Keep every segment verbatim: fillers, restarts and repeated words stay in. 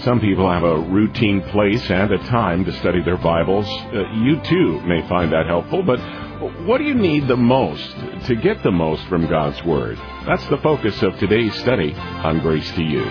Some people have a routine place and a time to study their Bibles. Uh, you too may find that helpful, but what do you need the most to get the most from God's Word? That's the focus of today's study on Grace to You.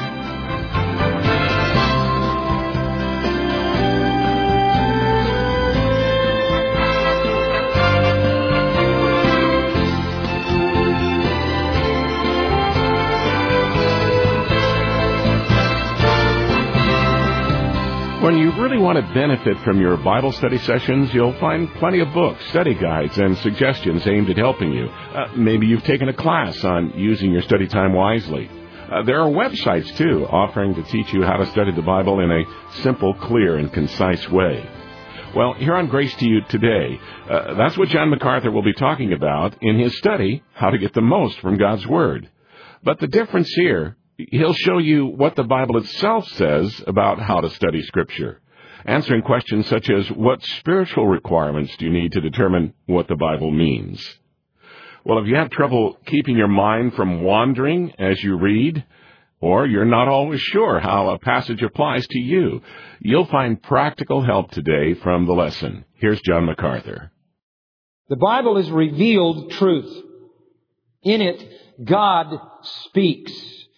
When you really want to benefit from your Bible study sessions, you'll find plenty of books, study guides, and suggestions aimed at helping you. Uh, maybe you've taken a class on using your study time wisely. Uh, there are websites, too, offering to teach you how to study the Bible in a simple, clear, and concise way. Well, here on Grace to You today, uh, that's what John MacArthur will be talking about in his study, How to Get the Most from God's Word. But the difference here, he'll show you what the Bible itself says about how to study Scripture, answering questions such as, what spiritual requirements do you need to determine what the Bible means? Well, if you have trouble keeping your mind from wandering as you read, or you're not always sure how a passage applies to you, you'll find practical help today from the lesson. Here's John MacArthur. The Bible is revealed truth. In it, God speaks.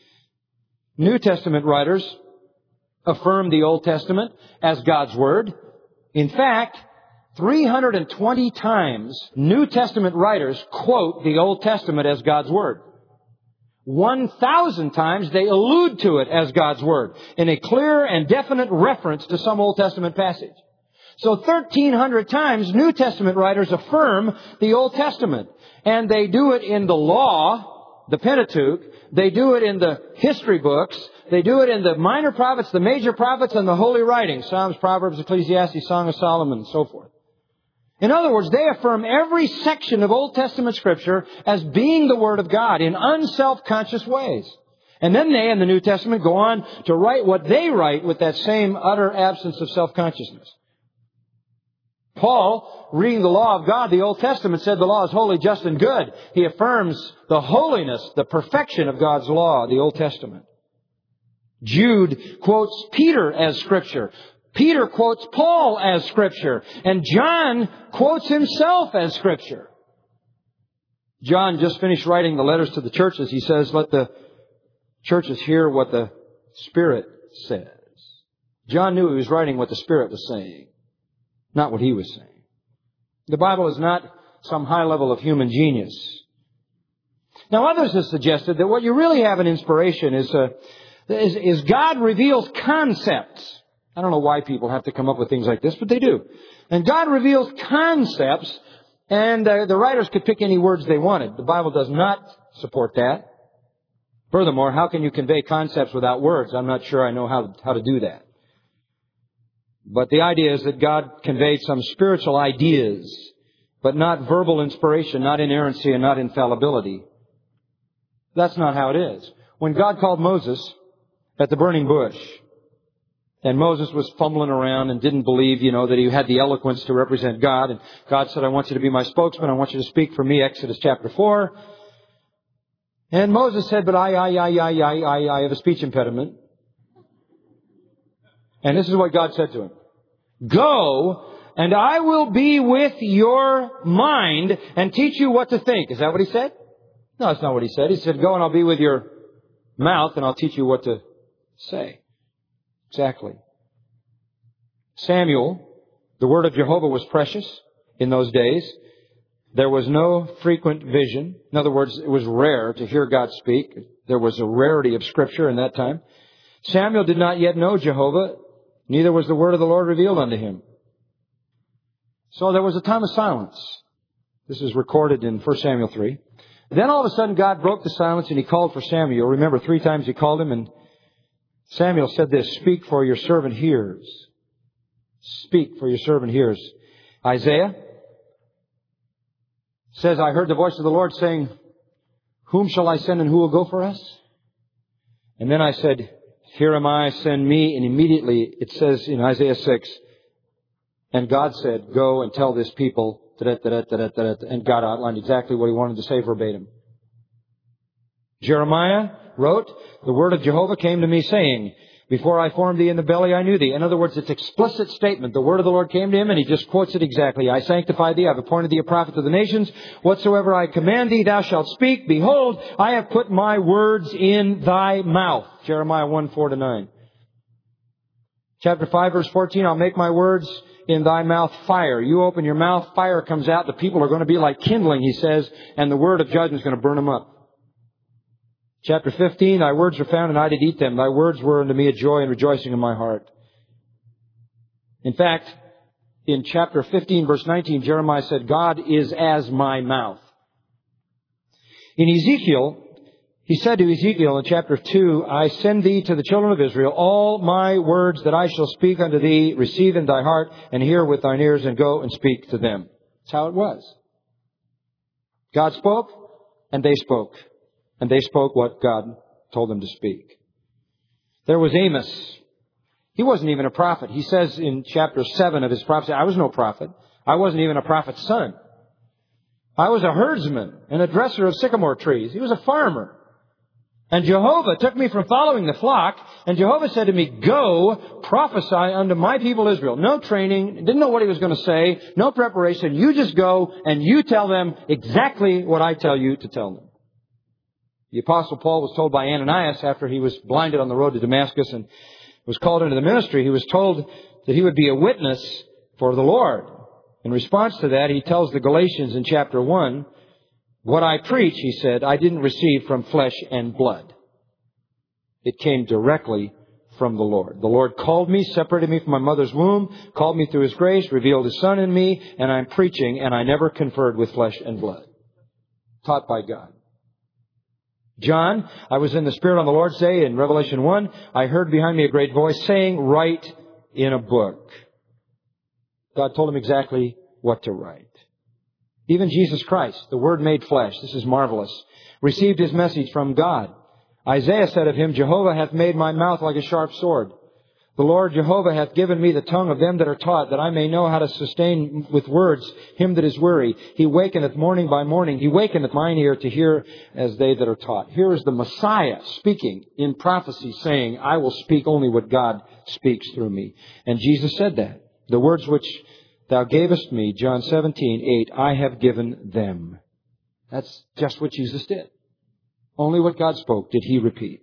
New Testament writers affirm the Old Testament as God's Word. In fact, three hundred twenty times New Testament writers quote the Old Testament as God's Word. one thousand times they allude to it as God's Word in a clear and definite reference to some Old Testament passage. So thirteen hundred times New Testament writers affirm the Old Testament. And they do it in the law, the Pentateuch. They do it in the history books. They do it in the minor prophets, the major prophets, and the holy writings. Psalms, Proverbs, Ecclesiastes, Song of Solomon, and so forth. In other words, they affirm every section of Old Testament Scripture as being the Word of God in unself-conscious ways. And then they, in the New Testament, go on to write what they write with that same utter absence of self-consciousness. Paul, reading the law of God, the Old Testament, said the law is holy, just, and good. He affirms the holiness, the perfection of God's law, the Old Testament. Jude quotes Peter as Scripture. Peter quotes Paul as Scripture. And John quotes himself as Scripture. John just finished writing the letters to the churches. He says, let the churches hear what the Spirit says. John knew he was writing what the Spirit was saying, not what he was saying. The Bible is not some high level of human genius. Now, others have suggested that what you really have in inspiration is, uh, is, is God reveals concepts. I don't know why people have to come up with things like this, but they do. And God reveals concepts, and uh, the writers could pick any words they wanted. The Bible does not support that. Furthermore, how can you convey concepts without words? I'm not sure I know how, how to do that. But the idea is that God conveyed some spiritual ideas, but not verbal inspiration, not inerrancy, and not infallibility. That's not how it is. When God called Moses at the burning bush, and Moses was fumbling around and didn't believe, you know, that he had the eloquence to represent God, and God said, I want you to be my spokesman, I want you to speak for me, Exodus chapter four. And Moses said, but I, I, I, I, I, I, I have a speech impediment. And this is what God said to him. Go, and I will be with your mind and teach you what to think. Is that what he said? No, that's not what he said. He said, go and I'll be with your mouth and I'll teach you what to say. Exactly. Samuel, the word of Jehovah was precious in those days. There was no frequent vision. In other words, it was rare to hear God speak. There was a rarity of Scripture in that time. Samuel did not yet know Jehovah. Neither was the word of the Lord revealed unto him. So there was a time of silence. This is recorded in First Samuel three. Then all of a sudden God broke the silence and He called for Samuel. Remember, three times He called him, and Samuel said this, speak, for your servant hears. Speak, for your servant hears. Isaiah says, I heard the voice of the Lord saying, whom shall I send and who will go for us? And then I said, here am I, send me. And immediately it says in Isaiah six, and God said, go and tell this people, and God outlined exactly what He wanted to say verbatim. Jeremiah wrote, the word of Jehovah came to me saying, Before I formed thee in the belly, I knew thee. In other words, it's explicit statement. The word of the Lord came to him, and he just quotes it exactly. I sanctify thee, I have appointed thee a prophet to the nations. Whatsoever I command thee, thou shalt speak. Behold, I have put my words in thy mouth. Jeremiah one, four to nine. Chapter five, verse fourteen, I'll make my words in thy mouth fire. You open your mouth, fire comes out. The people are going to be like kindling, he says, and the word of judgment is going to burn them up. Chapter fifteen, thy words were found, and I did eat them. Thy words were unto me a joy and rejoicing in my heart. In fact, in chapter fifteen, verse nineteen, Jeremiah said, God is as my mouth. In Ezekiel, he said to Ezekiel in chapter two, I send thee to the children of Israel all my words that I shall speak unto thee, receive in thy heart, and hear with thine ears, and go and speak to them. That's how it was. God spoke, and they spoke. And they spoke what God told them to speak. There was Amos. He wasn't even a prophet. He says in chapter seven of his prophecy, I was no prophet. I wasn't even a prophet's son. I was a herdsman and a dresser of sycamore trees. He was a farmer. And Jehovah took me from following the flock, and Jehovah said to me, go, prophesy unto my people Israel. No training, didn't know what he was going to say, no preparation. You just go and you tell them exactly what I tell you to tell them. The Apostle Paul was told by Ananias after he was blinded on the road to Damascus and was called into the ministry, he was told that he would be a witness for the Lord. In response to that, he tells the Galatians in chapter one, what I preach, he said, I didn't receive from flesh and blood. It came directly from the Lord. The Lord called me, separated me from my mother's womb, called me through His grace, revealed His Son in me, and I'm preaching, and I never conferred with flesh and blood. Taught by God. John, I was in the Spirit on the Lord's day in Revelation one. I heard behind me a great voice saying, write in a book. God told him exactly what to write. Even Jesus Christ, the Word made flesh, this is marvelous, received His message from God. Isaiah said of Him, Jehovah hath made my mouth like a sharp sword. The Lord Jehovah hath given me the tongue of them that are taught, that I may know how to sustain with words him that is weary. He wakeneth morning by morning. He wakeneth mine ear to hear as they that are taught. Here is the Messiah speaking in prophecy, saying, I will speak only what God speaks through me. And Jesus said that. The words which thou gavest me, John seventeen, eight, I have given them. That's just what Jesus did. Only what God spoke did He repeat.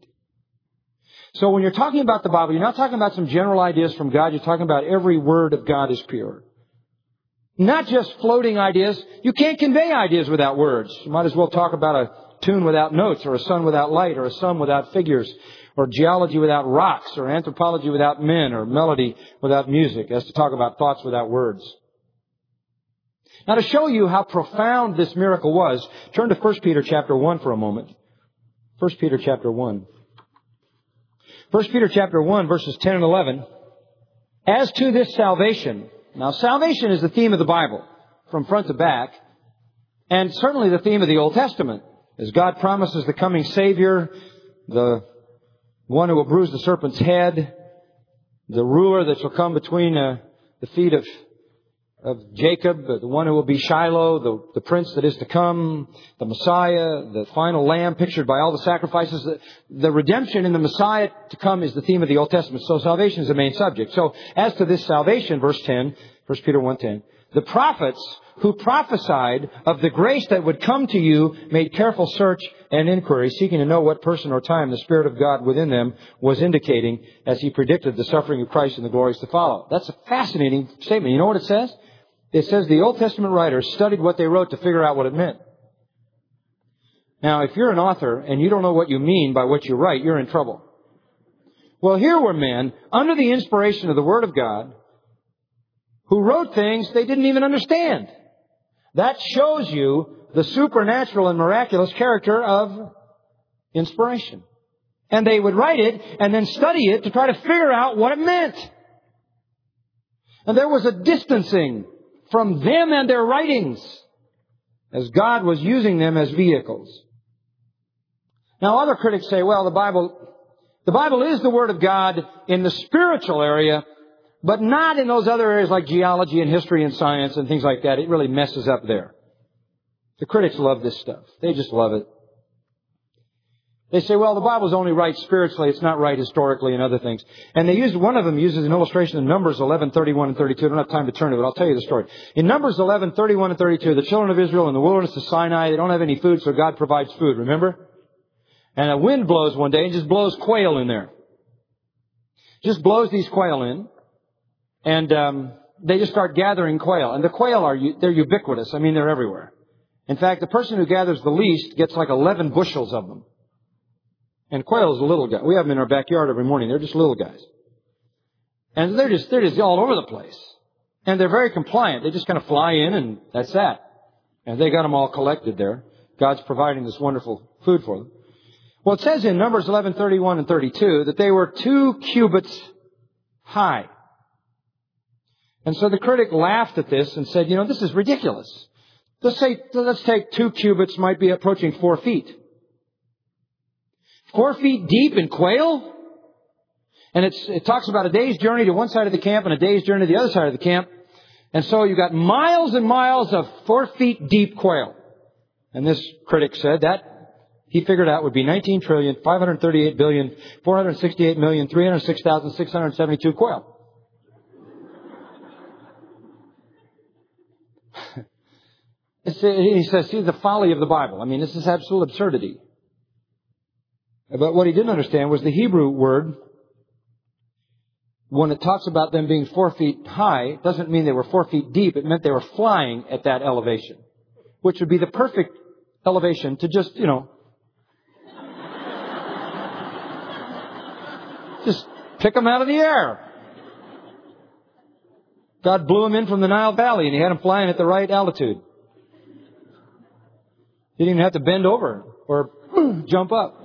So when you're talking about the Bible, you're not talking about some general ideas from God. You're talking about every word of God is pure. Not just floating ideas. You can't convey ideas without words. You might as well talk about a tune without notes, or a sun without light, or a sun without figures, or geology without rocks, or anthropology without men, or melody without music, as to talk about thoughts without words. Now to show you how profound this miracle was, turn to First Peter chapter one for a moment. First Peter chapter one. First Peter chapter one, verses ten and eleven. As to this salvation. Now, salvation is the theme of the Bible, from front to back, and certainly the theme of the Old Testament. As God promises the coming Savior, the one who will bruise the serpent's head, the ruler that shall come between uh, the feet of of Jacob, the one who will be Shiloh, the, the prince that is to come, the Messiah, the final lamb pictured by all the sacrifices. The, the redemption in the Messiah to come is the theme of the Old Testament. So salvation is the main subject. So as to this salvation, verse ten, First Peter one ten, the prophets who prophesied of the grace that would come to you made careful search and inquiry, seeking to know what person or time the Spirit of God within them was indicating as He predicted the suffering of Christ and the glories to follow. That's a fascinating statement. You know what it says? It says the Old Testament writers studied what they wrote to figure out what it meant. Now, if you're an author and you don't know what you mean by what you write, you're in trouble. Well, here were men under the inspiration of the Word of God who wrote things they didn't even understand. That shows you the supernatural and miraculous character of inspiration. And they would write it and then study it to try to figure out what it meant. And there was a distancing from them and their writings as God was using them as vehicles. Now, other critics say, well, the Bible, the Bible is the Word of God in the spiritual area, but not in those other areas like geology and history and science and things like that. It really messes up there. The critics love this stuff. They just love it. They say, well, the Bible's only right spiritually. It's not right historically and other things. And they use, one of them uses an illustration in Numbers eleven, thirty-one and thirty-two. I don't have time to turn to it, but I'll tell you the story. In Numbers eleven, thirty-one and thirty-two, the children of Israel in the wilderness of Sinai, they don't have any food, so God provides food, remember? And a wind blows one day and just blows quail in there. Just blows these quail in. And um, they just start gathering quail. And the quail are, they're ubiquitous. I mean, they're everywhere. In fact, the person who gathers the least gets like eleven bushels of them. And quail is a little guy. We have them in our backyard every morning. They're just little guys. And they're just, they're just all over the place. And they're very compliant. They just kind of fly in and that's that. And they got them all collected there. God's providing this wonderful food for them. Well, it says in Numbers eleven, thirty-one and thirty-two that they were two cubits high. And so the critic laughed at this and said, you know, this is ridiculous. Let's say, let's take two cubits, might be approaching four feet. Four feet deep in quail? And it's, it talks about a day's journey to one side of the camp and a day's journey to the other side of the camp. And so you've got miles and miles of four feet deep quail. And this critic said that he figured out would be nineteen trillion, five hundred thirty-eight billion, four hundred sixty-eight million, three hundred six thousand, six hundred seventy-two quail. He says, see the folly of the Bible. I mean, this is absolute absurdity. But what he didn't understand was the Hebrew word, when it talks about them being four feet high, it doesn't mean they were four feet deep. It meant they were flying at that elevation, which would be the perfect elevation to just, you know, just pick them out of the air. God blew them in from the Nile Valley and he had them flying at the right altitude. He didn't even have to bend over or jump up.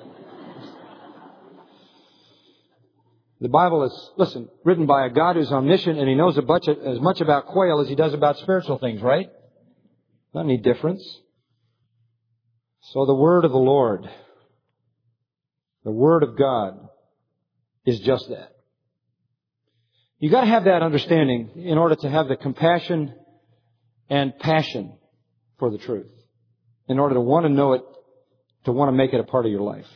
The Bible is, listen, written by a God who's omniscient and He knows a bunch of, as much about quail as He does about spiritual things, right? Not any difference. So the Word of the Lord, the Word of God, is just that. You've got to have that understanding in order to have the compassion and passion for the truth. In order to want to know it, to want to make it a part of your life.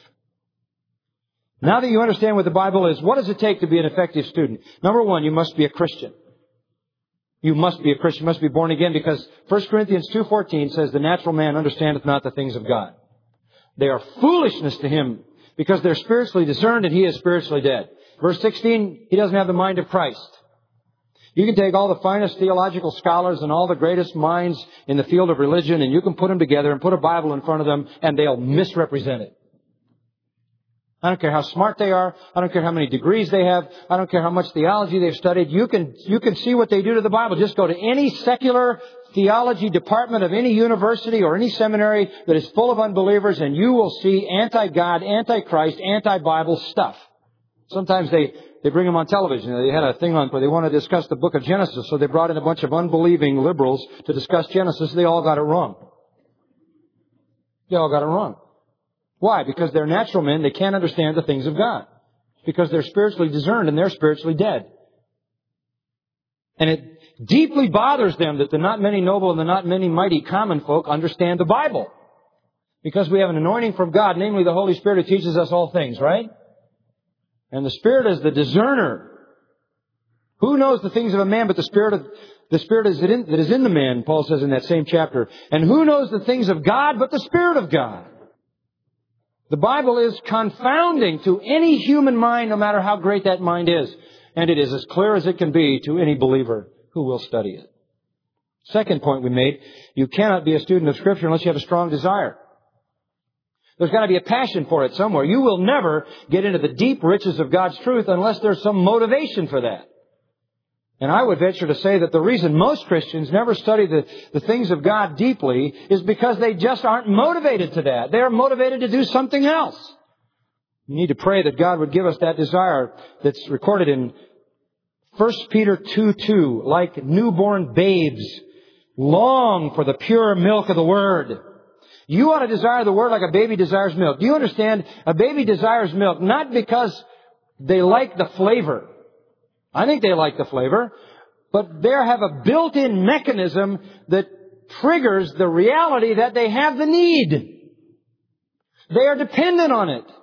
Now that you understand what the Bible is, what does it take to be an effective student? Number one, you must be a Christian. You must be a Christian. You must be born again because First Corinthians two fourteen says, the natural man understandeth not the things of God. They are foolishness to him because they're spiritually discerned and he is spiritually dead. Verse sixteen, he doesn't have the mind of Christ. You can take all the finest theological scholars and all the greatest minds in the field of religion and you can put them together and put a Bible in front of them and they'll misrepresent it. I don't care how smart they are. I don't care how many degrees they have. I don't care how much theology they've studied. You can, you can see what they do to the Bible. Just go to any secular theology department of any university or any seminary that is full of unbelievers and you will see anti-God, anti-Christ, anti-Bible stuff. Sometimes they, they bring them on television. They had a thing on where they want to discuss the book of Genesis. So they brought in a bunch of unbelieving liberals to discuss Genesis. They all got it wrong. They all got it wrong. Why? Because they're natural men. They can't understand the things of God. Because they're spiritually discerned and they're spiritually dead. And it deeply bothers them that the not many noble and the not many mighty common folk understand the Bible. Because we have an anointing from God, namely the Holy Spirit who teaches us all things, right? And the Spirit is the discerner. Who knows the things of a man but the Spirit of the Spirit is in, that is in the man, Paul says in that same chapter. And who knows the things of God but the Spirit of God? The Bible is confounding to any human mind, no matter how great that mind is. And it is as clear as it can be to any believer who will study it. Second point we made, you cannot be a student of Scripture unless you have a strong desire. There's got to be a passion for it somewhere. You will never get into the deep riches of God's truth unless there's some motivation for that. And I would venture to say that the reason most Christians never study the, the things of God deeply is because they just aren't motivated to that. They're motivated to do something else. You need to pray that God would give us that desire that's recorded in First Peter two two. Like newborn babes, long for the pure milk of the Word. You ought to desire the Word like a baby desires milk. Do you understand? A baby desires milk not because they like the flavor. I think they like the flavor, but they have a built-in mechanism that triggers the reality that they have the need. They are dependent on it.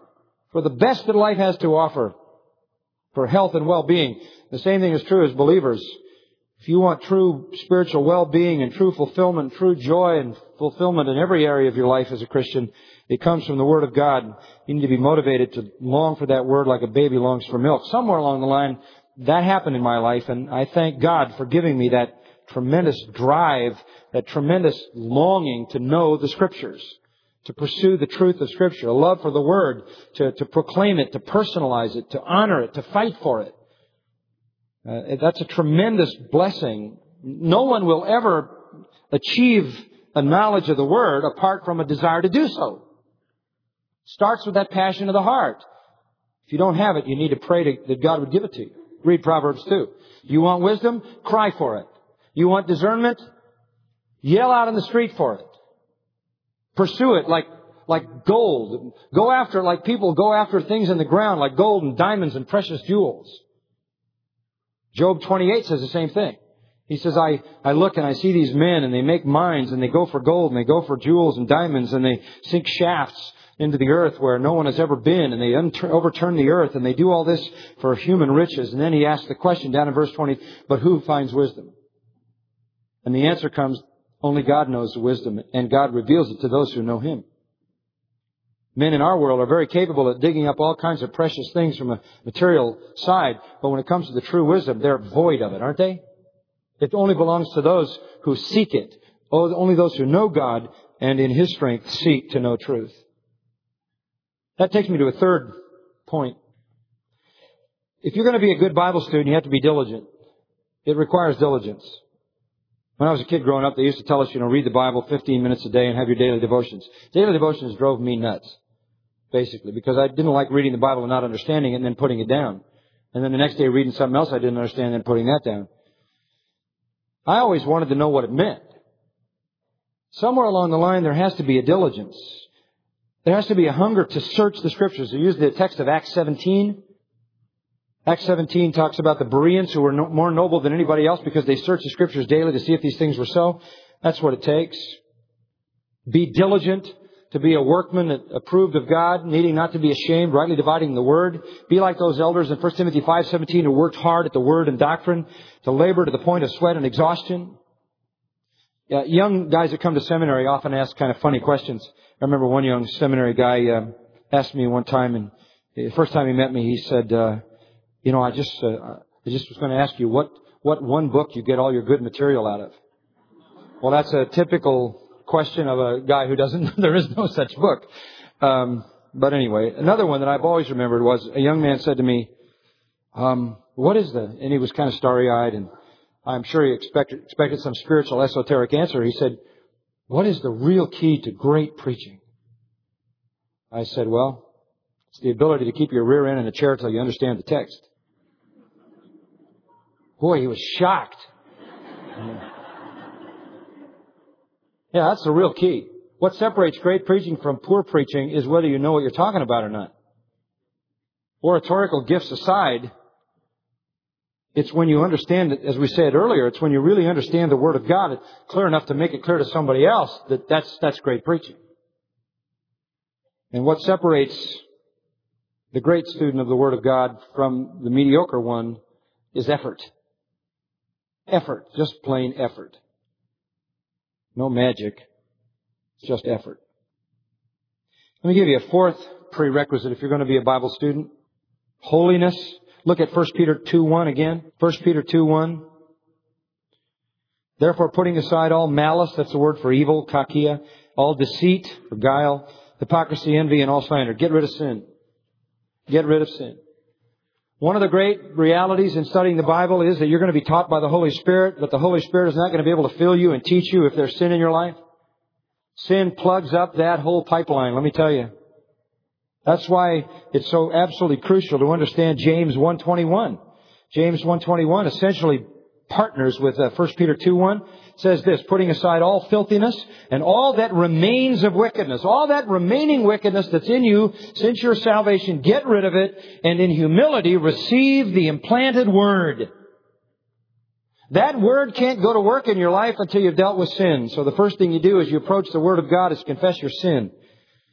for the best that life has to offer, for health and well-being. The same thing is true as believers. If you want true spiritual well-being and true fulfillment, true joy and fulfillment in every area of your life as a Christian, it comes from the Word of God. You need to be motivated to long for that Word like a baby longs for milk. Somewhere along the line, that happened in my life, and I thank God for giving me that tremendous drive, that tremendous longing to know the Scriptures, to pursue the truth of Scripture, a love for the Word, to, to proclaim it, to personalize it, to honor it, to fight for it. Uh, that's a tremendous blessing. No one will ever achieve a knowledge of the Word apart from a desire to do so. Starts with that passion of the heart. If you don't have it, you need to pray to, that God would give it to you. Read Proverbs two. You want wisdom? Cry for it. You want discernment? Yell out in the street for it. Pursue it like, like gold. Go after it like people go after things in the ground, like gold and diamonds and precious jewels. Job twenty-eight says the same thing. He says, I, I look and I see these men and they make mines and they go for gold and they go for jewels and diamonds and they sink shafts into the earth where no one has ever been, and they untur- overturn the earth, and they do all this for human riches. And then he asks the question down in verse twenty, but who finds wisdom? And the answer comes, only God knows the wisdom, and God reveals it to those who know Him. Men in our world are very capable of digging up all kinds of precious things from a material side, but when it comes to the true wisdom, they're void of it, aren't they? It only belongs to those who seek it. Only those who know God and in His strength seek to know truth. That takes me to a third point. If you're going to be a good Bible student, you have to be diligent. It requires diligence. When I was a kid growing up, they used to tell us, you know, read the Bible fifteen minutes a day and have your daily devotions. Daily devotions drove me nuts, basically, because I didn't like reading the Bible and not understanding it and then putting it down. And then the next day reading something else I didn't understand and then putting that down. I always wanted to know what it meant. Somewhere along the line, there has to be a diligence. There has to be a hunger to search the Scriptures. They use the text of Acts seventeen. Acts seventeen talks about the Bereans who were no, more noble than anybody else because they searched the Scriptures daily to see if these things were so. That's what it takes. Be diligent to be a workman approved of God, needing not to be ashamed, rightly dividing the Word. Be like those elders in First Timothy five seventeen who worked hard at the Word and doctrine, to labor to the point of sweat and exhaustion. Yeah, young guys that come to seminary often ask kind of funny questions. I remember one young seminary guy uh, asked me one time, and the first time he met me, he said, uh, you know, I just uh, I just was going to ask you what, what one book you get all your good material out of. Well, that's a typical question of a guy who doesn't, there is no such book. Um, but anyway, another one that I've always remembered was a young man said to me, um, what is the, and he was kind of starry-eyed, and I'm sure he expected, expected some spiritual esoteric answer. He said, what is the real key to great preaching? I said, well, it's the ability to keep your rear end in a chair until you understand the text. Boy, he was shocked. Yeah, that's the real key. What separates great preaching from poor preaching is whether you know what you're talking about or not. Oratorical gifts aside, it's when you understand it, as we said earlier, it's when you really understand the Word of God, it's clear enough to make it clear to somebody else that that's, that's great preaching. And what separates the great student of the Word of God from the mediocre one is effort. Effort. Just plain effort. No magic. It's just effort. Let me give you a fourth prerequisite if you're going to be a Bible student. Holiness. Look at First Peter two one again. First Peter two one. Therefore, putting aside all malice, that's the word for evil, kakia, all deceit, or guile, hypocrisy, envy, and all slander. Get rid of sin. Get rid of sin. One of the great realities in studying the Bible is that you're going to be taught by the Holy Spirit, but the Holy Spirit is not going to be able to fill you and teach you if there's sin in your life. Sin plugs up that whole pipeline, let me tell you. That's why it's so absolutely crucial to understand James one twenty-one. James one twenty-one essentially partners with uh, First Peter two one. It says this, putting aside all filthiness and all that remains of wickedness, all that remaining wickedness that's in you since your salvation, get rid of it, and in humility receive the implanted Word. That Word can't go to work in your life until you've dealt with sin. So the first thing you do as you approach the Word of God is confess your sin.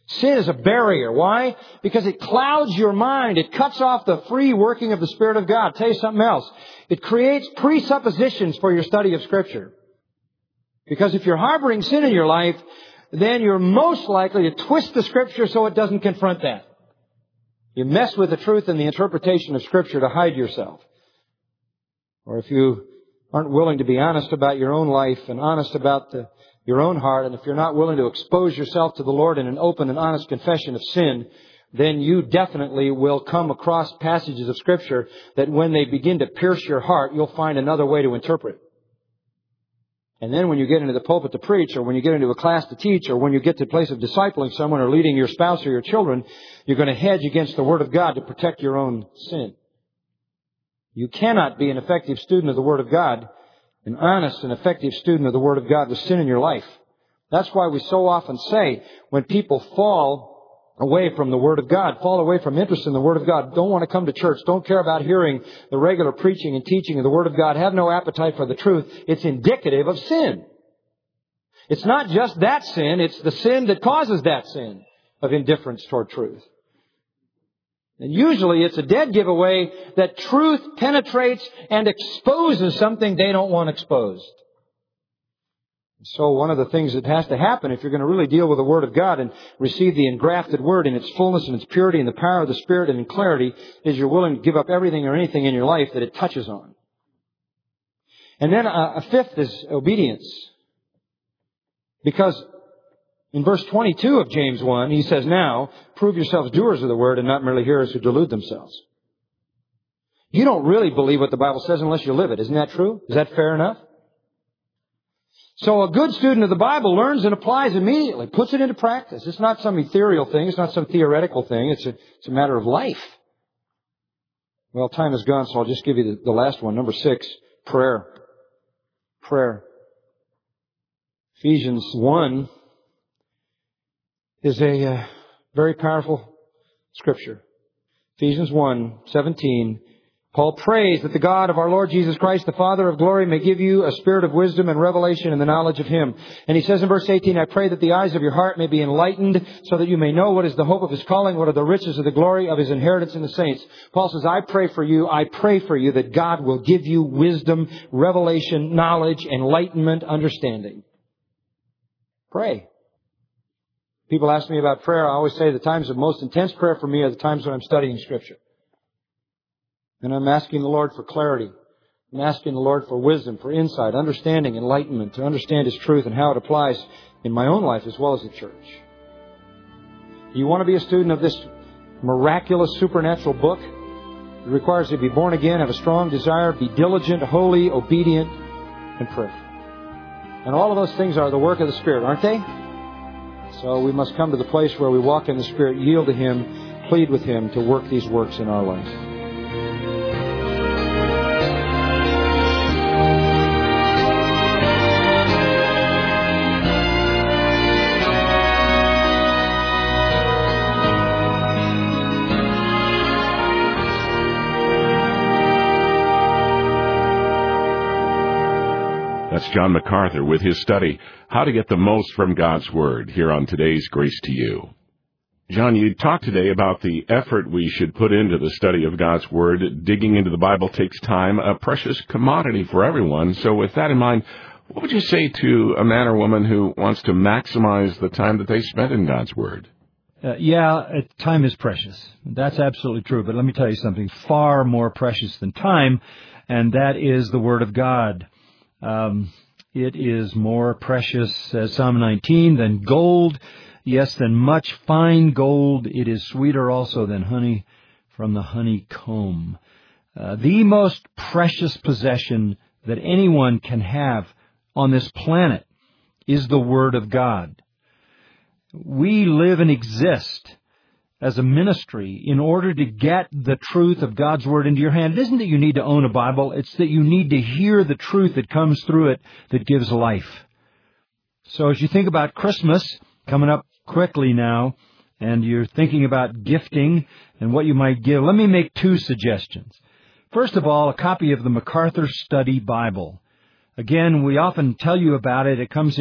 Sin is a barrier. Why? Because it clouds your mind. It cuts off the free working of the Spirit of God. I'll tell you something else. It creates presuppositions for your study of Scripture. Because if you're harboring sin in your life, then you're most likely to twist the Scripture so it doesn't confront that. You mess with the truth and the interpretation of Scripture to hide yourself. Or if you aren't willing to be honest about your own life and honest about the your own heart, and if you're not willing to expose yourself to the Lord in an open and honest confession of sin, then you definitely will come across passages of Scripture that when they begin to pierce your heart, you'll find another way to interpret. And then when you get into the pulpit to preach, or when you get into a class to teach, or when you get to the place of discipling someone or leading your spouse or your children, you're going to hedge against the Word of God to protect your own sin. You cannot be an effective student of the Word of God, an honest and effective student of the Word of God with sin in your life. That's why we so often say when people fall away from the Word of God, fall away from interest in the Word of God, don't want to come to church, don't care about hearing the regular preaching and teaching of the Word of God, have no appetite for the truth, it's indicative of sin. It's not just that sin, it's the sin that causes that sin of indifference toward truth. And usually it's a dead giveaway that truth penetrates and exposes something they don't want exposed. So one of the things that has to happen if you're going to really deal with the Word of God and receive the engrafted Word in its fullness and its purity and the power of the Spirit and in clarity is you're willing to give up everything or anything in your life that it touches on. And then a, a fifth is obedience. Because in verse twenty-two of James one, he says, now, prove yourselves doers of the Word and not merely hearers who delude themselves. You don't really believe what the Bible says unless you live it. Isn't that true? Is that fair enough? So a good student of the Bible learns and applies immediately, puts it into practice. It's not some ethereal thing. It's not some theoretical thing. It's a, it's a matter of life. Well, time is gone, so I'll just give you the, the last one. Number six, prayer. Prayer. Ephesians one is a uh, very powerful scripture. Ephesians one seventeen. Paul prays that the God of our Lord Jesus Christ, the Father of glory, may give you a spirit of wisdom and revelation in the knowledge of Him. And he says in verse eighteen, I pray that the eyes of your heart may be enlightened so that you may know what is the hope of His calling, what are the riches of the glory of His inheritance in the saints. Paul says, I pray for you, I pray for you that God will give you wisdom, revelation, knowledge, enlightenment, understanding. Pray. People ask me about prayer. I always say the times of most intense prayer for me are the times when I'm studying Scripture. And I'm asking the Lord for clarity. I'm asking the Lord for wisdom, for insight, understanding, enlightenment, to understand His truth and how it applies in my own life as well as the church. Do you want to be a student of this miraculous supernatural book? It requires you to be born again, have a strong desire, be diligent, holy, obedient, and prayerful. And all of those things are the work of the Spirit, aren't they? So we must come to the place where we walk in the Spirit, yield to Him, plead with Him to work these works in our life. That's John MacArthur with his study, How to Get the Most from God's Word, here on today's Grace to You. John, you talked today about the effort we should put into the study of God's Word. Digging into the Bible takes time, a precious commodity for everyone. So with that in mind, what would you say to a man or woman who wants to maximize the time that they spend in God's Word? Uh, yeah, time is precious. That's absolutely true. But let me tell you something far more precious than time, and that is the Word of God. Um, it is more precious, says Psalm nineteen, than gold. Yes, than much fine gold. It is sweeter also than honey from the honeycomb. Uh, the most precious possession that anyone can have on this planet is the Word of God. We live and exist as a ministry in order to get the truth of God's Word into your hand. It isn't that you need to own a Bible. It's that you need to hear the truth that comes through it that gives life. So as you think about Christmas coming up quickly now, and you're thinking about gifting and what you might give, let me make two suggestions. First of all, a copy of the MacArthur Study Bible. Again, we often tell you about it. It comes in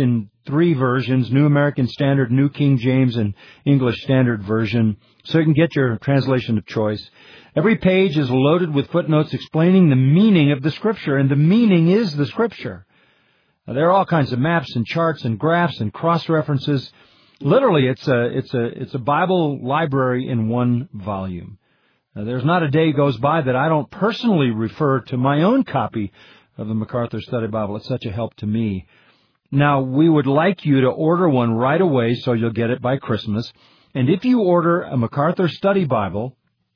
three versions, New American Standard, New King James, and English Standard Version, so you can get your translation of choice. Every page is loaded with footnotes explaining the meaning of the Scripture, and the meaning is the Scripture. Now, there are all kinds of maps and charts and graphs and cross-references. Literally, it's a, it's a, it's a Bible library in one volume. Now, there's not a day goes by that I don't personally refer to my own copy of the MacArthur Study Bible. It's such a help to me. Now, we would like you to order one right away so you'll get it by Christmas. And if you order a MacArthur Study Bible,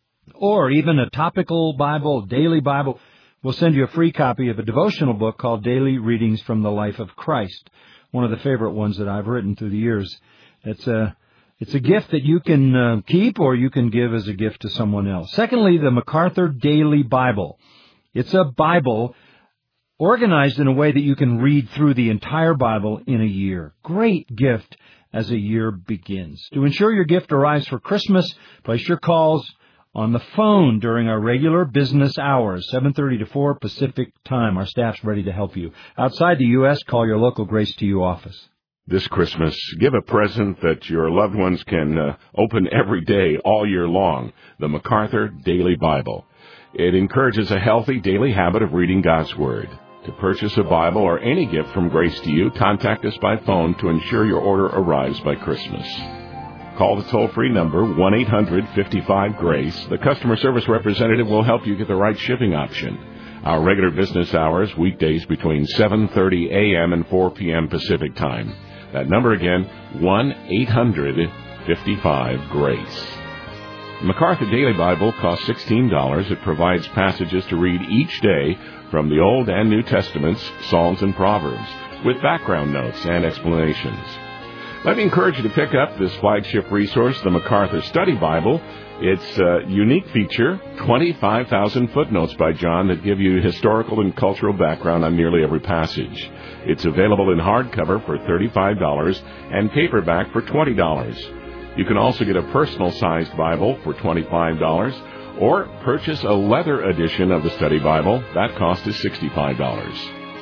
or even a topical Bible, daily Bible, we'll send you a free copy of a devotional book called Daily Readings from the Life of Christ, one of the favorite ones that I've written through the years. It's a, it's a gift that you can uh, keep or you can give as a gift to someone else. Secondly, the MacArthur Daily Bible. It's a Bible organized in a way that you can read through the entire Bible in a year. Great gift as a year begins. To ensure your gift arrives for Christmas, place your calls on the phone during our regular business hours, seven thirty to four Pacific time. Our staff's ready to help you. Outside the U S, call your local Grace to You office. This Christmas, give a present that your loved ones can uh, open every day, all year long, the MacArthur Daily Bible. It encourages a healthy daily habit of reading God's Word. To purchase a Bible or any gift from Grace to You, contact us by phone to ensure your order arrives by Christmas. Call the toll-free number, one eight hundred fifty-five GRACE. The customer service representative will help you get the right shipping option. Our regular business hours, weekdays between seven thirty a.m. and four p.m. Pacific Time. That number again, one eight hundred fifty-five GRACE. The MacArthur Daily Bible costs sixteen dollars. It provides passages to read each day from the Old and New Testaments, Psalms, and Proverbs, with background notes and explanations. Let me encourage you to pick up this flagship resource, the MacArthur Study Bible. It's a unique feature, twenty-five thousand footnotes by John that give you historical and cultural background on nearly every passage. It's available in hardcover for thirty-five dollars and paperback for twenty dollars. You can also get a personal-sized Bible for twenty-five dollars or purchase a leather edition of the Study Bible. That cost is sixty-five dollars.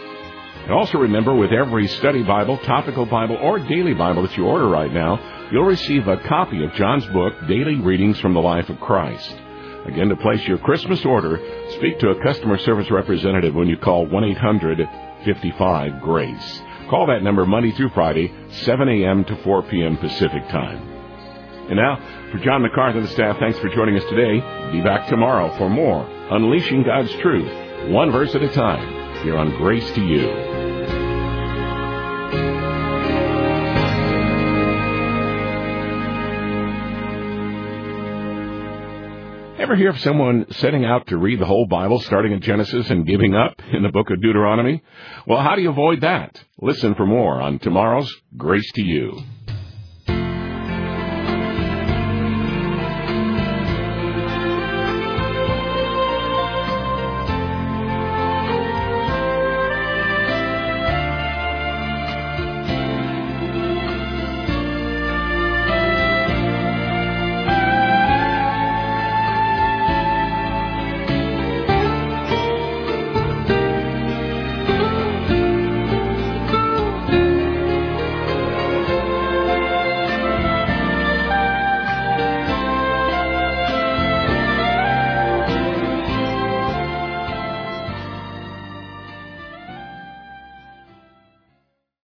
And also remember, with every Study Bible, Topical Bible, or Daily Bible that you order right now, you'll receive a copy of John's book, Daily Readings from the Life of Christ. Again, to place your Christmas order, speak to a customer service representative when you call one eight hundred fifty-five GRACE. Call that number Monday through Friday, seven a.m. to four p.m. Pacific Time. And now, for John MacArthur and the staff, thanks for joining us today. Be back tomorrow for more Unleashing God's Truth, one verse at a time, here on Grace to You. Ever hear of someone setting out to read the whole Bible, starting in Genesis and giving up in the book of Deuteronomy? Well, how do you avoid that? Listen for more on tomorrow's Grace to You.